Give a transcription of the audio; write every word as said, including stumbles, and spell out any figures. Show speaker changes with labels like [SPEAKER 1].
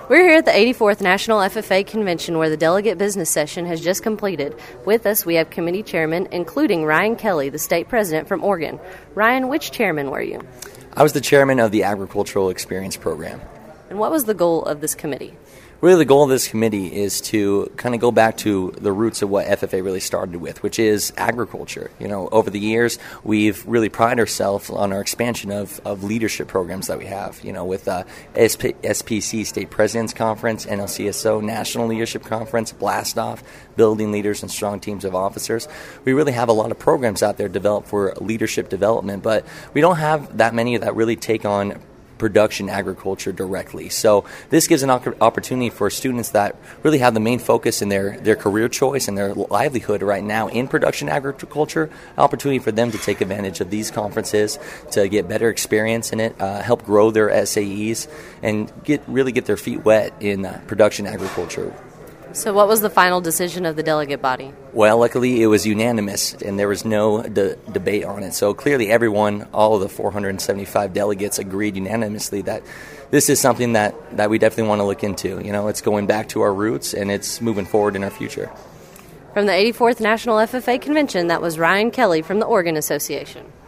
[SPEAKER 1] We're here at the eighty-fourth National F F A Convention where the delegate business session has just completed. With us, we have committee chairmen, including Ryan Kelly, the state president from Oregon. Ryan, which chairman were you?
[SPEAKER 2] I was the chairman of the Agricultural Experience Program.
[SPEAKER 1] And what was the goal of this committee?
[SPEAKER 2] Really, the goal of this committee is to kind of go back to the roots of what F F A really started with, which is agriculture. You know, over the years, we've really prided ourselves on our expansion of, of leadership programs that we have. You know, with uh, S P C State President's Conference, N L C S O National Leadership Conference, Blast Off, Building Leaders and Strong Teams of Officers. We really have a lot of programs out there developed for leadership development, but we don't have that many that really take on production agriculture directly. So this gives an opportunity for students that really have the main focus in their, their career choice and their livelihood right now in production agriculture, an opportunity for them to take advantage of these conferences to get better experience in it, uh, help grow their S A Es, and get really get their feet wet in uh, production agriculture.
[SPEAKER 1] So what was the final decision of the delegate body?
[SPEAKER 2] Well, luckily it was unanimous, and there was no de- debate on it. So clearly everyone, all of the four hundred seventy-five delegates agreed unanimously that this is something that, that we definitely want to look into. You know, it's going back to our roots, and it's moving forward in our future.
[SPEAKER 1] From the eighty-fourth National F F A Convention, that was Ryan Kelly from the Oregon Association.